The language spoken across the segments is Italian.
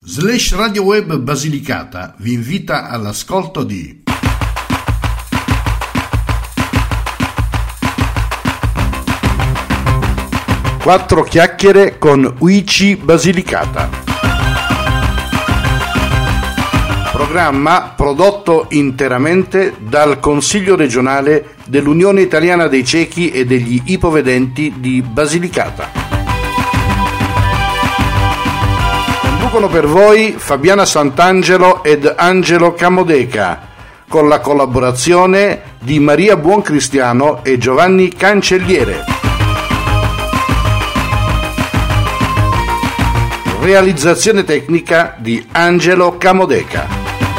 Radio Web Basilicata vi invita all'ascolto di Quattro chiacchiere con UIC Basilicata. Programma prodotto interamente dal Consiglio regionale dell'Unione Italiana dei Ciechi e degli Ipovedenti di Basilicata. Conducono per voi Fabiana Sant'Angelo ed Angelo Camodeca, con la collaborazione di Maria Buoncristiano e Giovanni Cancelliere. Realizzazione tecnica di Angelo Camodeca.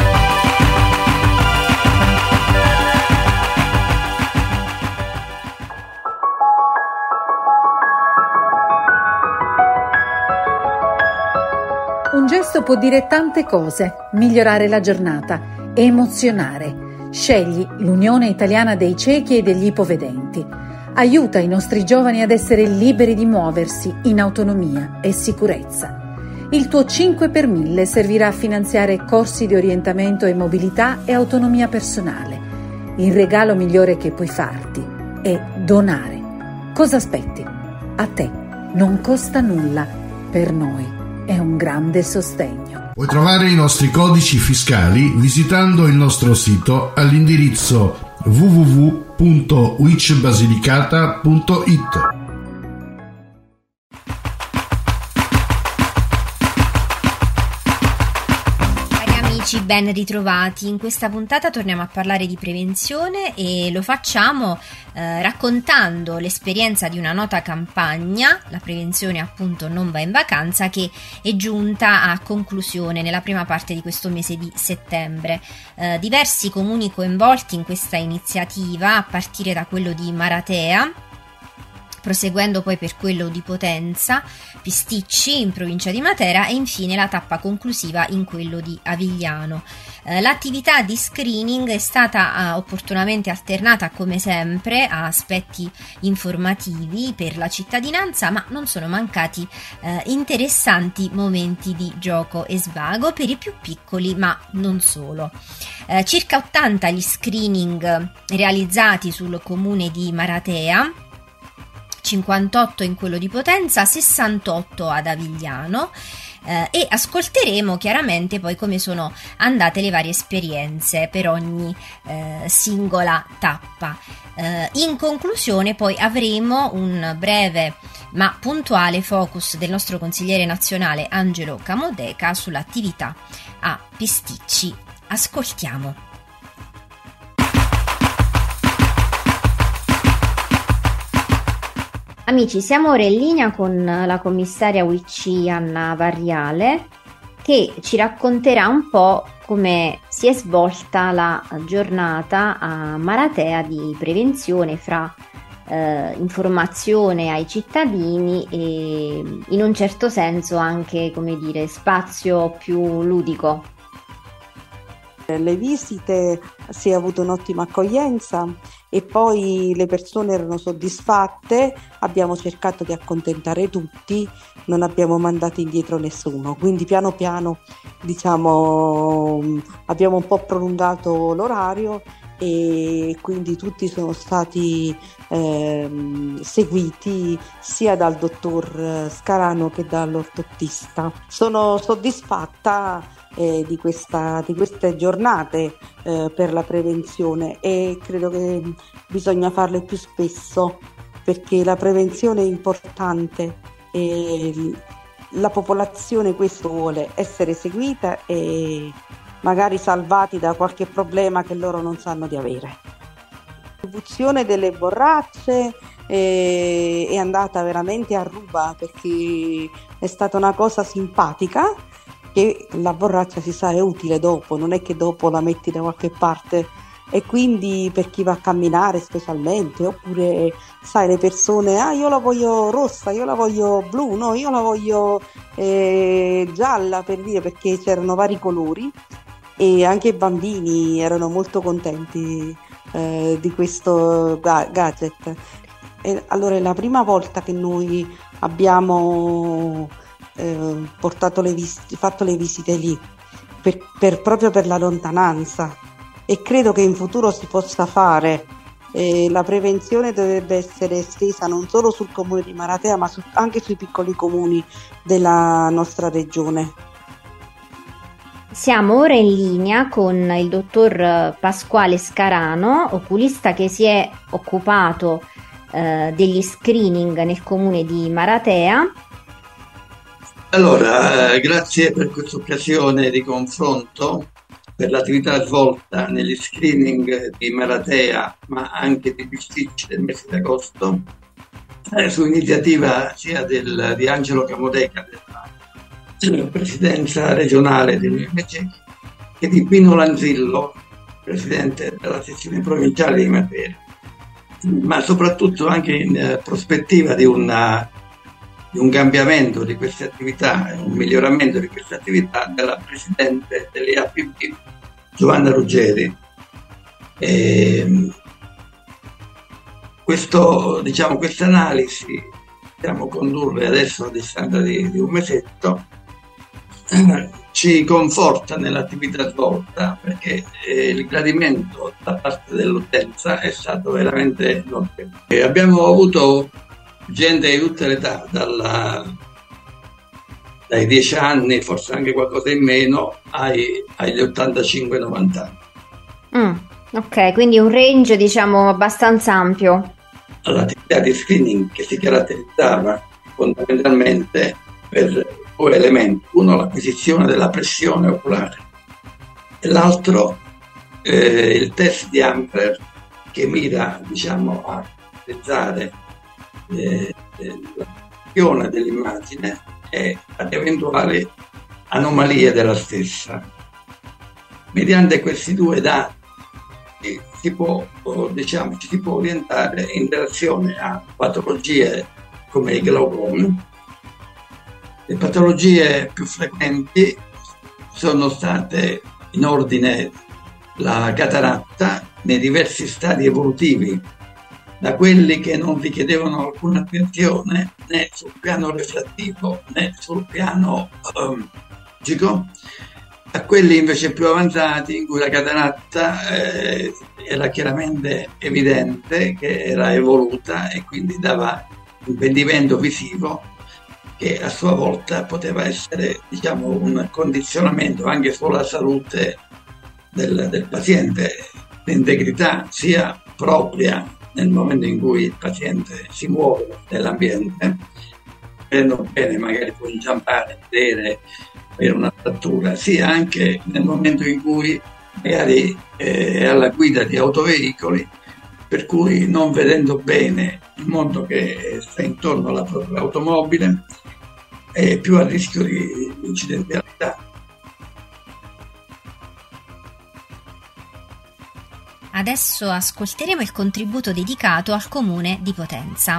Un gesto può dire tante cose: migliorare la giornata, emozionare. Scegli l'Unione Italiana dei Ciechi e degli Ipovedenti. Aiuta i nostri giovani ad essere liberi di muoversi in autonomia e sicurezza. Il tuo 5 per 1000 servirà a finanziare corsi di orientamento e mobilità e autonomia personale. Il regalo migliore che puoi farti è donare. Cosa aspetti? A te non costa nulla, per noi è un grande sostegno. Puoi trovare i nostri codici fiscali visitando il nostro sito all'indirizzo www.uicbasilicata.it. Ben ritrovati. In questa puntata torniamo a parlare di prevenzione e lo facciamo raccontando l'esperienza di una nota campagna, la prevenzione appunto non va in vacanza, che è giunta a conclusione nella prima parte di questo mese di settembre. Diversi comuni coinvolti in questa iniziativa, a partire da quello di Maratea, proseguendo poi per quello di Potenza, Pisticci in provincia di Matera e infine la tappa conclusiva in quello di Avigliano. L'attività di screening è stata opportunamente alternata, come sempre, a aspetti informativi per la cittadinanza, ma non sono mancati interessanti momenti di gioco e svago per i più piccoli, ma non solo. Circa 80 gli screening realizzati sul comune di Maratea, 58 in quello di Potenza, 68 ad Avigliano, e ascolteremo chiaramente poi come sono andate le varie esperienze per ogni singola tappa. In conclusione poi avremo un breve ma puntuale focus del nostro consigliere nazionale Angelo Camodeca sull'attività a Pisticci. Ascoltiamo. Amici, siamo ora in linea con la commissaria UIC Anna Varriale, che ci racconterà un po' come si è svolta la giornata a Maratea di prevenzione fra informazione ai cittadini e in un certo senso anche, come dire, spazio più ludico. Le visite si è avuto un'ottima accoglienza e poi le persone erano soddisfatte, abbiamo cercato di accontentare tutti, non abbiamo mandato indietro nessuno, quindi piano piano abbiamo un po' prolungato l'orario e quindi tutti sono stati seguiti sia dal dottor Scarano che dall'ortottista. Sono soddisfatta di queste giornate per la prevenzione e credo che bisogna farle più spesso, perché la prevenzione è importante e la popolazione questo vuole, essere seguita e magari salvati da qualche problema che loro non sanno di avere. La distribuzione delle borracce è andata veramente a ruba, perché è stata una cosa simpatica, che la borraccia si sa è utile dopo, non è che dopo la metti da qualche parte, e quindi per chi va a camminare specialmente, oppure sai le persone, io la voglio rossa, io la voglio blu, no, io la voglio gialla, per dire, perché c'erano vari colori e anche i bambini erano molto contenti di questo gadget. E allora è la prima volta che noi abbiamo fatto le visite lì proprio per la lontananza, e credo che in futuro si possa fare. La prevenzione dovrebbe essere estesa non solo sul comune di Maratea, ma anche sui piccoli comuni della nostra regione. Siamo ora in linea con il dottor Pasquale Scarano, oculista che si è occupato degli screening nel comune di Maratea. Allora, grazie per questa occasione di confronto, per l'attività svolta negli screening di Maratea, ma anche di Bisticci del mese di agosto, su iniziativa sia di Angelo Camodeca, della presidenza regionale dell'UMC, che di Pino Lanzillo, presidente della sezione provinciale di Matera, ma soprattutto anche in prospettiva di un cambiamento di queste attività, un miglioramento di queste attività della presidente dell'IAPB, Giovanna Ruggeri. Questa analisi possiamo condurre adesso a distanza di un mesetto, ci conforta nell'attività svolta, perché il gradimento da parte dell'utenza è stato veramente notevole. Abbiamo avuto gente di tutte le età, dai 10 anni, forse anche qualcosa in meno, agli 85-90 anni. Ok, quindi un range diciamo abbastanza ampio. L'attività di screening che si caratterizzava fondamentalmente per due elementi: uno, l'acquisizione della pressione oculare, e l'altro il test di Ampler, che mira a realizzare la visione dell'immagine e ad eventuali anomalie della stessa. Mediante questi due dati ci si può orientare in direzione a patologie come il glaucoma. Le patologie più frequenti sono state in ordine la cataratta nei diversi stadi evolutivi, da quelli che non richiedevano alcuna attenzione né sul piano refrattivo né sul piano logico, a quelli invece più avanzati, in cui la cataratta era chiaramente evidente che era evoluta e quindi dava impedimento visivo, che a sua volta poteva essere un condizionamento anche sulla salute del paziente, l'integrità sia propria nel momento in cui il paziente si muove nell'ambiente, vedendo bene, magari può inciampare, vedere, avere una frattura, sia anche nel momento in cui magari è alla guida di autoveicoli, per cui non vedendo bene il mondo che sta intorno alla propria automobile è più a rischio di incidentalità. Adesso ascolteremo il contributo dedicato al comune di Potenza.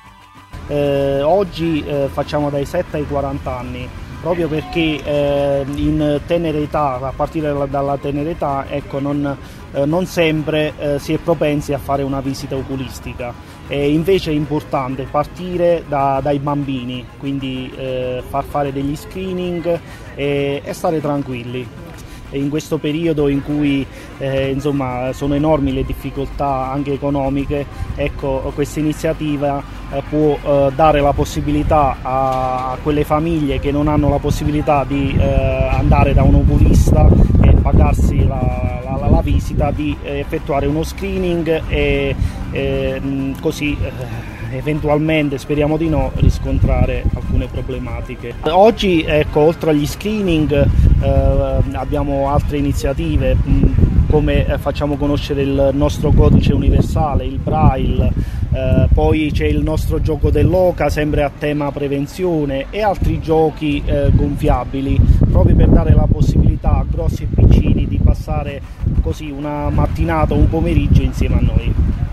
Oggi facciamo dai 7 ai 40 anni, proprio perché in tenera età, a partire dalla tenera età, non sempre si è propensi a fare una visita oculistica. Invece è importante partire dai bambini, quindi far fare degli screening e stare tranquilli. In questo periodo in cui sono enormi le difficoltà anche economiche, questa iniziativa può dare la possibilità a quelle famiglie che non hanno la possibilità di andare da un oculista e pagarsi la visita, di effettuare uno screening e così eventualmente, speriamo di no, riscontrare alcune problematiche. Oggi oltre agli screening abbiamo altre iniziative, come facciamo conoscere il nostro codice universale, il Braille, poi c'è il nostro gioco dell'oca sempre a tema prevenzione, e altri giochi gonfiabili, proprio per dare la possibilità a grossi e piccini di passare così una mattinata o un pomeriggio insieme a noi.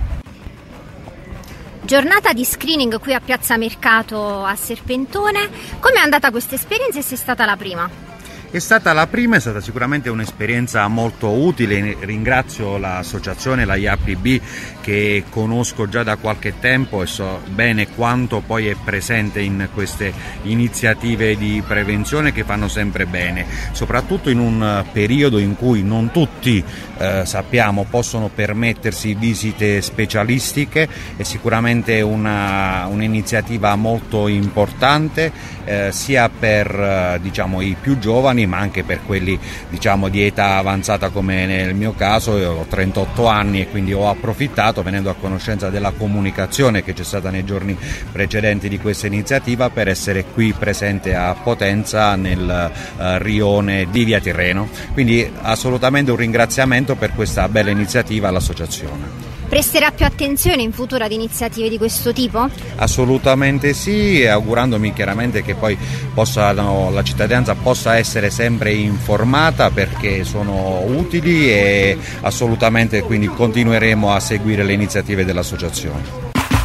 Giornata di screening qui a Piazza Mercato a Serpentone. Come è andata questa esperienza e se è stata la prima? La prima è stata sicuramente un'esperienza molto utile. Ringrazio l'associazione, la IAPB, che conosco già da qualche tempo e so bene quanto poi è presente in queste iniziative di prevenzione che fanno sempre bene, soprattutto in un periodo in cui non tutti sappiamo possono permettersi visite specialistiche. È sicuramente un'iniziativa molto importante sia per i più giovani, ma anche per quelli di età avanzata, come nel mio caso. Io ho 38 anni e quindi ho approfittato, venendo a conoscenza della comunicazione che c'è stata nei giorni precedenti di questa iniziativa, per essere qui presente a Potenza nel rione di Via Tirreno. Quindi assolutamente un ringraziamento per questa bella iniziativa all'associazione. Presterà più attenzione in futuro ad iniziative di questo tipo? Assolutamente sì, e augurandomi chiaramente che poi la cittadinanza possa essere sempre informata, perché sono utili, e assolutamente quindi continueremo a seguire le iniziative dell'associazione.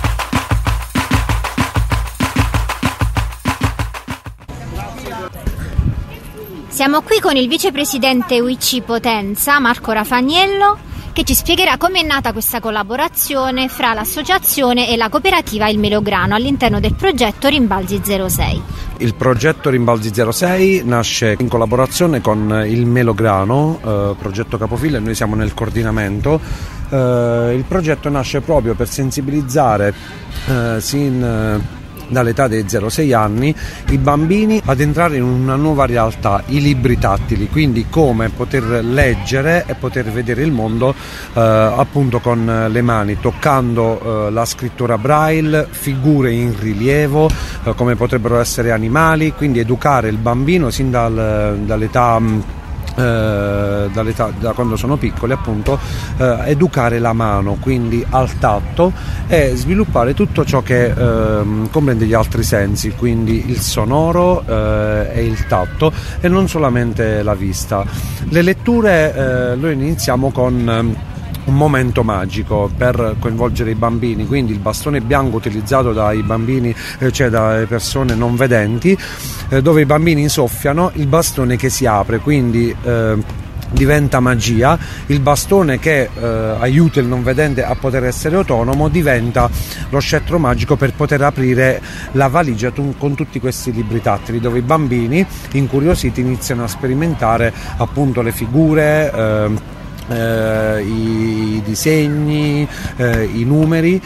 Siamo qui con il vicepresidente UIC Potenza, Marco Rafagnello, che ci spiegherà come è nata questa collaborazione fra l'associazione e la cooperativa Il Melograno all'interno del progetto Rimbalzi 06. Il progetto Rimbalzi 06 nasce in collaborazione con Il Melograno, progetto capofila, e noi siamo nel coordinamento. Il progetto nasce proprio per sensibilizzare dall'età dei 0-6 anni i bambini ad entrare in una nuova realtà, i libri tattili, quindi come poter leggere e poter vedere il mondo appunto con le mani, toccando la scrittura braille, figure in rilievo, come potrebbero essere animali, quindi educare il bambino sin dall'età da quando sono piccoli, appunto, educare la mano, quindi al tatto, e sviluppare tutto ciò che comprende gli altri sensi, quindi il sonoro e il tatto, e non solamente la vista. Le letture noi iniziamo con un momento magico per coinvolgere i bambini, quindi il bastone bianco utilizzato dai bambini, dalle persone non vedenti, dove i bambini soffiano, il bastone che si apre, quindi diventa magia. Il bastone che aiuta il non vedente a poter essere autonomo diventa lo scettro magico per poter aprire la valigia con tutti questi libri tattili, dove i bambini incuriositi iniziano a sperimentare appunto le figure, i disegni, i numeri,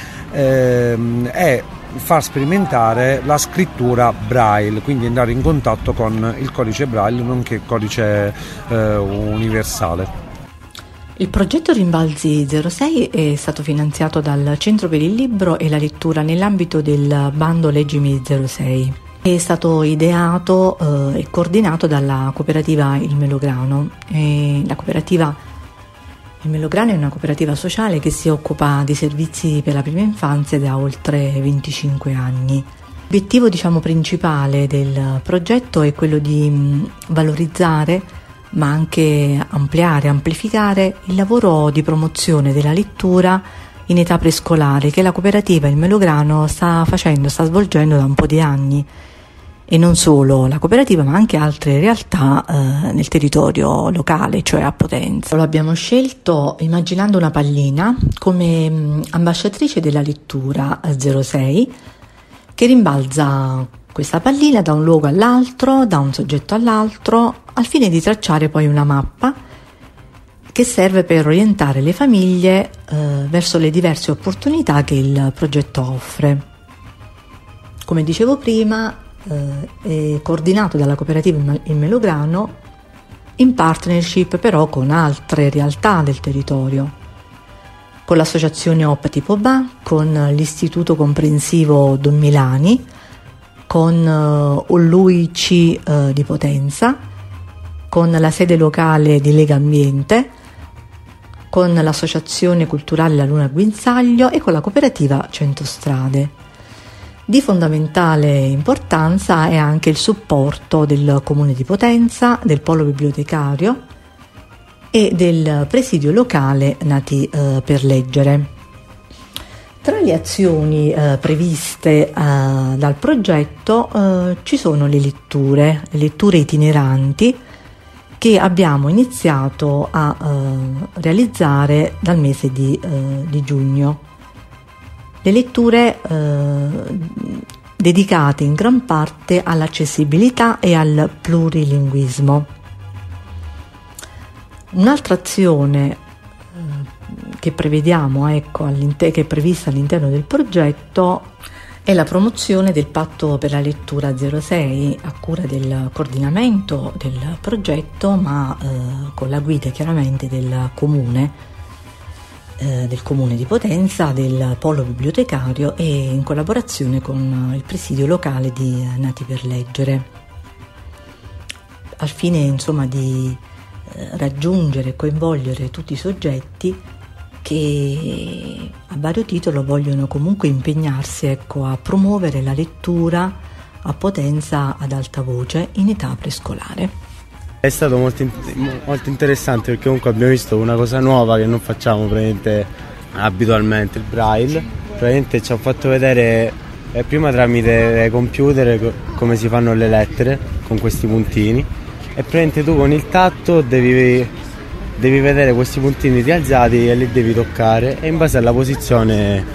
e far sperimentare la scrittura braille, quindi andare in contatto con il codice braille, nonché il codice universale. Il progetto Rimbalzi 06 è stato finanziato dal Centro per il Libro e la Lettura nell'ambito del bando Leggimi 06. È stato ideato e coordinato dalla cooperativa Il Melograno. La cooperativa Il Melograno è una cooperativa sociale che si occupa di servizi per la prima infanzia da oltre 25 anni. L'obiettivo principale del progetto è quello di valorizzare, ma anche amplificare il lavoro di promozione della lettura in età prescolare che la cooperativa Il Melograno sta svolgendo da un po' di anni. E non solo la cooperativa, ma anche altre realtà nel territorio locale, cioè a Potenza. Lo abbiamo scelto immaginando una pallina come ambasciatrice della lettura 06, che rimbalza questa pallina da un luogo all'altro, da un soggetto all'altro, al fine di tracciare poi una mappa che serve per orientare le famiglie verso le diverse opportunità che il progetto offre. Come dicevo prima, è coordinato dalla cooperativa Il Melograno in partnership però con altre realtà del territorio, con l'associazione Opti Pobà, con l'istituto comprensivo Don Milani, con l'UIC di Potenza, con la sede locale di Lega Ambiente, con l'associazione culturale La Luna Guinzaglio e con la cooperativa Centostrade. Di fondamentale importanza è anche il supporto del Comune di Potenza, del Polo Bibliotecario e del presidio locale Nati per Leggere. Tra le azioni previste dal progetto ci sono le letture itineranti che abbiamo iniziato a realizzare dal mese di giugno. Le letture dedicate in gran parte all'accessibilità e al plurilinguismo. Un'altra azione che prevediamo, che è prevista all'interno del progetto, è la promozione del Patto per la Lettura 06 a cura del coordinamento del progetto, ma con la guida chiaramente del comune di Potenza, del polo bibliotecario e in collaborazione con il presidio locale di Nati per Leggere, al fine insomma di raggiungere e coinvolgere tutti i soggetti che a vario titolo vogliono comunque impegnarsi a promuovere la lettura a Potenza ad alta voce in età prescolare. È stato molto interessante perché comunque abbiamo visto una cosa nuova che non facciamo abitualmente, il braille. Praticamente ci ha fatto vedere prima tramite computer come si fanno le lettere con questi puntini, e praticamente tu con il tatto devi vedere questi puntini rialzati e li devi toccare, e in base alla posizione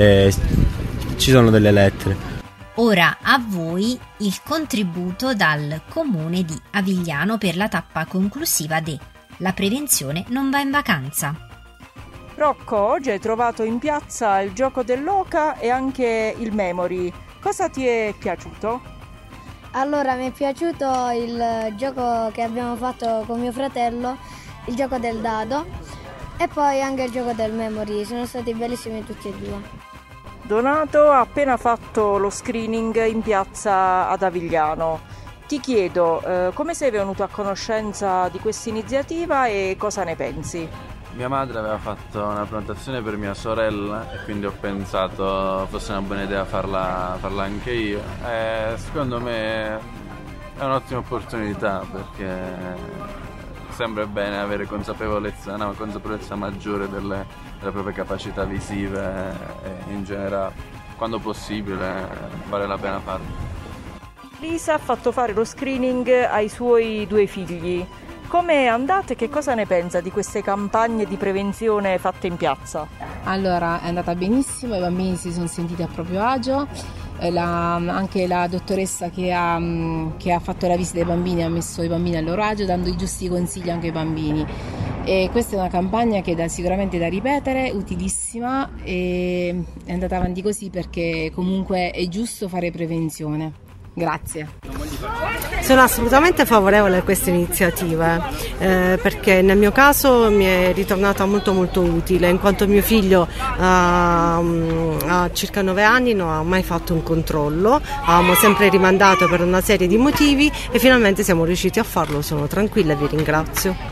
ci sono delle lettere. Ora a voi il contributo dal comune di Avigliano per la tappa conclusiva de La prevenzione non va in vacanza. Rocco, oggi hai trovato in piazza il gioco dell'oca e anche il memory. Cosa ti è piaciuto? Allora, mi è piaciuto il gioco che abbiamo fatto con mio fratello, il gioco del dado, e poi anche il gioco del memory. Sono stati bellissimi tutti e due. Donato ha appena fatto lo screening in piazza ad Avigliano. Ti chiedo, come sei venuto a conoscenza di questa iniziativa e cosa ne pensi? Mia madre aveva fatto una prenotazione per mia sorella e quindi ho pensato fosse una buona idea farla anche io. Secondo me è un'ottima opportunità, perché sembra bene avere una consapevolezza maggiore delle proprie capacità visive e in generale, quando possibile, vale la pena farlo. Lisa ha fatto fare lo screening ai suoi 2 figli. Come è andata e che cosa ne pensa di queste campagne di prevenzione fatte in piazza? Allora, è andata benissimo, i bambini si sono sentiti a proprio agio. Anche la dottoressa che ha fatto la visita ai bambini ha messo i bambini a loro agio, dando i giusti consigli anche ai bambini. E questa è una campagna che è sicuramente da ripetere, utilissima, e è andata avanti così perché comunque è giusto fare prevenzione. Grazie. Sono assolutamente favorevole a queste iniziative perché nel mio caso mi è ritornata molto utile, in quanto mio figlio ha circa 9 anni non ha mai fatto un controllo, avevamo sempre rimandato per una serie di motivi e finalmente siamo riusciti a farlo. Sono tranquilla e vi ringrazio.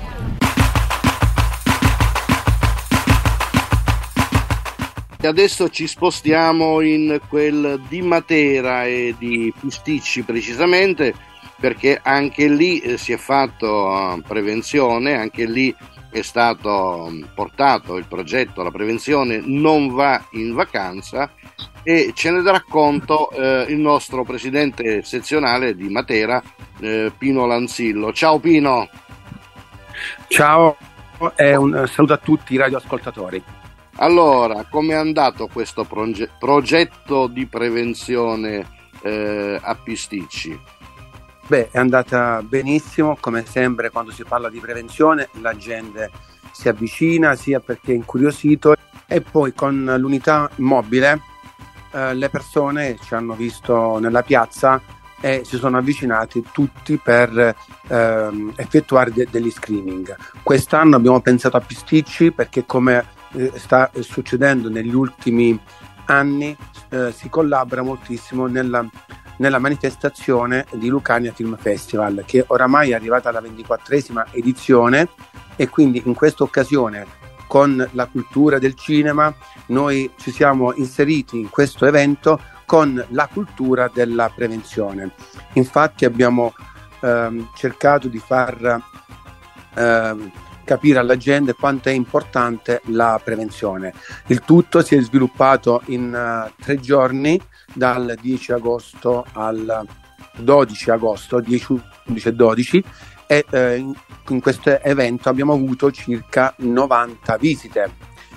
Adesso ci spostiamo in quel di Matera e di Pisticci precisamente, perché anche lì si è fatto prevenzione, anche lì è stato portato il progetto La prevenzione non va in vacanza, e ce ne darà conto il nostro presidente sezionale di Matera, Pino Lanzillo. Ciao Pino. Ciao e un saluto a tutti i radioascoltatori. Allora, com'è andato questo progetto di prevenzione a Pisticci? Beh, è andata benissimo, come sempre quando si parla di prevenzione la gente si avvicina sia perché è incuriosito, e poi con l'unità mobile le persone ci hanno visto nella piazza e si sono avvicinati tutti per effettuare degli screening. Quest'anno abbiamo pensato a Pisticci perché, come sta succedendo negli ultimi anni, si collabora moltissimo nella manifestazione di Lucania Film Festival, che oramai è arrivata alla 24esima edizione, e quindi in questa occasione, con la cultura del cinema, noi ci siamo inseriti in questo evento con la cultura della prevenzione. Infatti abbiamo cercato di far capire alla gente quanto è importante la prevenzione. Il tutto si è sviluppato in 3 giorni, dal 10 agosto al 12 agosto, 10, 11 e 12, e in questo evento abbiamo avuto circa 90 visite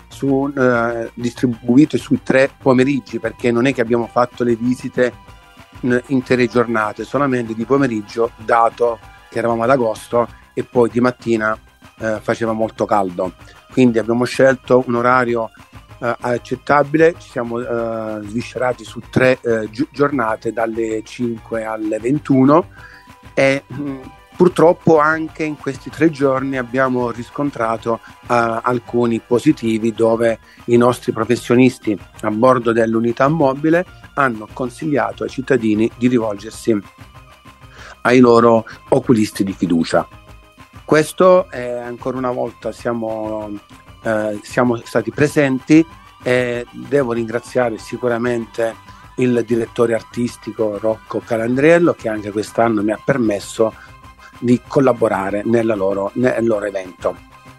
distribuite sui 3 pomeriggi, perché non è che abbiamo fatto le visite intere giornate, solamente di pomeriggio, dato che eravamo ad agosto e poi di mattina faceva molto caldo, quindi abbiamo scelto un orario accettabile. Ci siamo sviscerati su 3 giornate dalle 5 alle 21 e purtroppo anche in questi 3 giorni abbiamo riscontrato alcuni positivi, dove i nostri professionisti a bordo dell'unità mobile hanno consigliato ai cittadini di rivolgersi ai loro oculisti di fiducia. Questo ancora una volta siamo stati presenti, e devo ringraziare sicuramente il direttore artistico Rocco Calandriello, che anche quest'anno mi ha permesso di collaborare nel loro evento.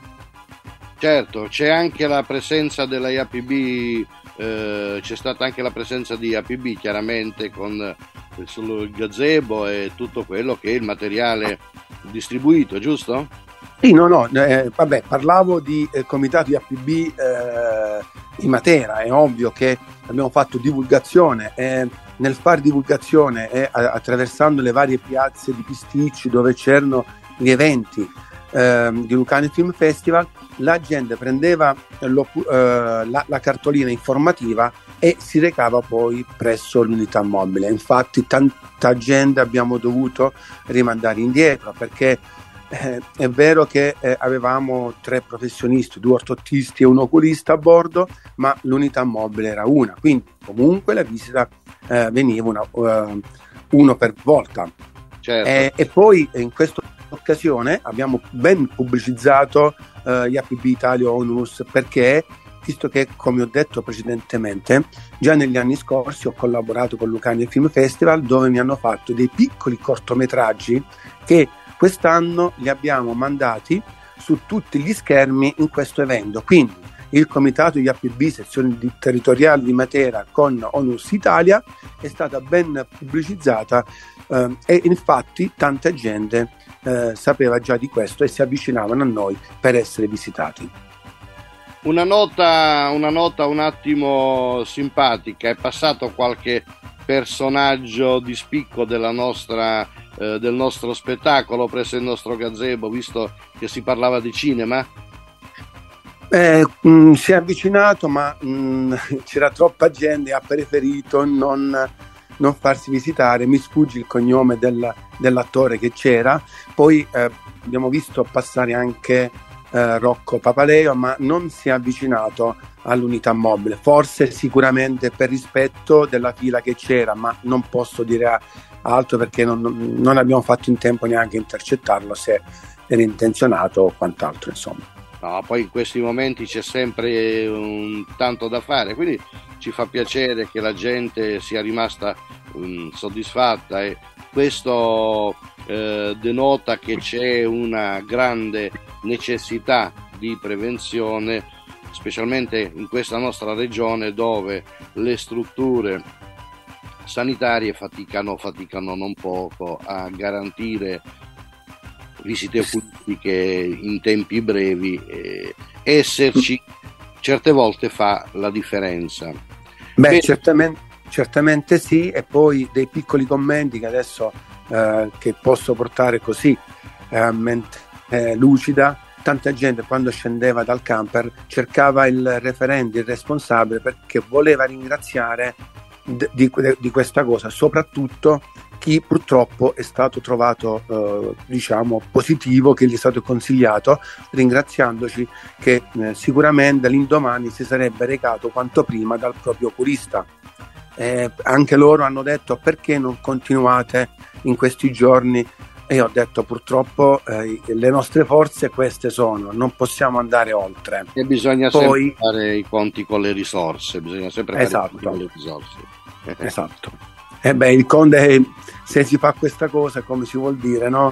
Certo, c'è anche la presenza della IAPB, c'è stata anche la presenza di IAPB chiaramente con sul gazebo e tutto quello che è il materiale distribuito, giusto? Sì, vabbè, parlavo di comitato IAPB di Matera. È ovvio che abbiamo fatto divulgazione e nel fare divulgazione e attraversando le varie piazze di Pisticci dove c'erano gli eventi di Lucania Film Festival, la gente prendeva la cartolina informativa e si recava poi presso l'unità mobile. Infatti tanta gente abbiamo dovuto rimandare indietro, perché è vero che avevamo 3 professionisti, 2 ortottisti e un oculista a bordo, ma l'unità mobile era una, quindi comunque la visita veniva uno per volta. Certo. E poi in questa occasione abbiamo ben pubblicizzato IAPB Italia Onlus, perché visto che, come ho detto precedentemente, già negli anni scorsi ho collaborato con Lucania Film Festival, dove mi hanno fatto dei piccoli cortometraggi che quest'anno li abbiamo mandati su tutti gli schermi in questo evento. Quindi il comitato IAPB sezione territoriale di Matera con Onlus Italia è stata ben pubblicizzata e infatti tanta gente sapeva già di questo e si avvicinavano a noi per essere visitati. Una nota un attimo simpatica: è passato qualche personaggio di spicco del nostro spettacolo presso il nostro gazebo, visto che si parlava di cinema? Si è avvicinato, ma c'era troppa gente e ha preferito non farsi visitare. Mi sfugge il cognome dell'attore che c'era. Poi abbiamo visto passare anche Rocco Papaleo, ma non si è avvicinato all'unità mobile, forse sicuramente per rispetto della fila che c'era, ma non posso dire altro perché non abbiamo fatto in tempo neanche intercettarlo, se era intenzionato o quant'altro, insomma. No, poi in questi momenti c'è sempre tanto da fare, quindi ci fa piacere che la gente sia rimasta soddisfatta, e questo denota che c'è una grande necessità di prevenzione, specialmente in questa nostra regione dove le strutture sanitarie faticano non poco a garantire visite oculistiche in tempi brevi. Esserci certe volte fa la differenza. Beh, certamente sì. E poi dei piccoli commenti che adesso che posso portare così a mente lucida. Tanta gente quando scendeva dal camper cercava il referente, il responsabile, perché voleva ringraziare di questa cosa, soprattutto chi purtroppo è stato trovato positivo, che gli è stato consigliato, ringraziandoci che sicuramente l'indomani si sarebbe recato quanto prima dal proprio oculista. Anche loro hanno detto: perché non continuate in questi giorni? E ho detto: purtroppo le nostre forze queste sono, non possiamo andare oltre. E bisogna sempre fare i conti con le risorse, bisogna sempre fare i conti con le risorse. Esatto. Il conde, se si fa questa cosa, come si vuol dire, no?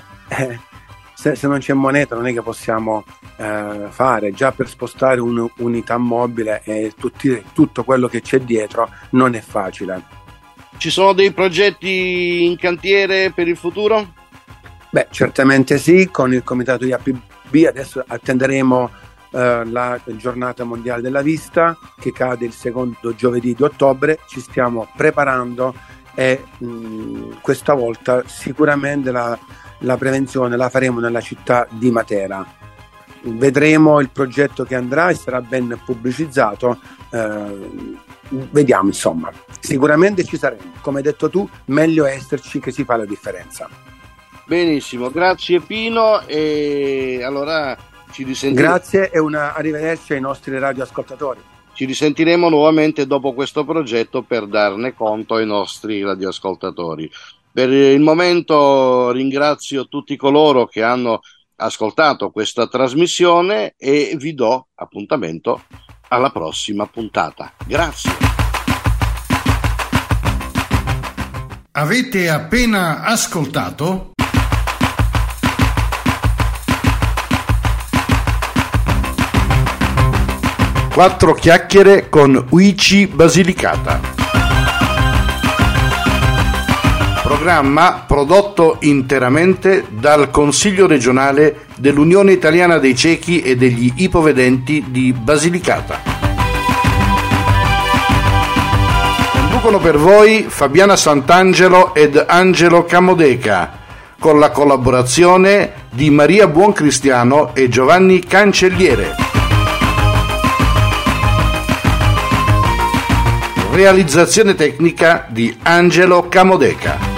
Se non c'è moneta non è che possiamo fare. Già per spostare un'unità mobile e tutto quello che c'è dietro non è facile. Ci sono dei progetti in cantiere per il futuro? Beh, certamente sì, con il comitato IAPB adesso attenderemo la giornata mondiale della vista che cade il secondo giovedì di ottobre. Ci stiamo preparando e questa volta sicuramente la prevenzione la faremo nella città di Matera. Vedremo il progetto che andrà e sarà ben pubblicizzato, vediamo, insomma, sicuramente ci saremo. Come hai detto tu, meglio esserci, che si fa la differenza. Benissimo, grazie Pino, e allora ci risentiremo. Grazie e arrivederci ai nostri radioascoltatori. Ci risentiremo nuovamente dopo questo progetto per darne conto ai nostri radioascoltatori. Per il momento ringrazio tutti coloro che hanno ascoltato questa trasmissione e vi do appuntamento alla prossima puntata. Grazie. Avete appena ascoltato Quattro chiacchiere con UICI Basilicata. Programma prodotto interamente dal Consiglio regionale dell'Unione Italiana dei Ciechi e degli Ipovedenti di Basilicata. Conducono per voi Fabiana Santangelo ed Angelo Camodeca, con la collaborazione di Maria Buoncristiano e Giovanni Cancelliere. Realizzazione tecnica di Angelo Camodeca.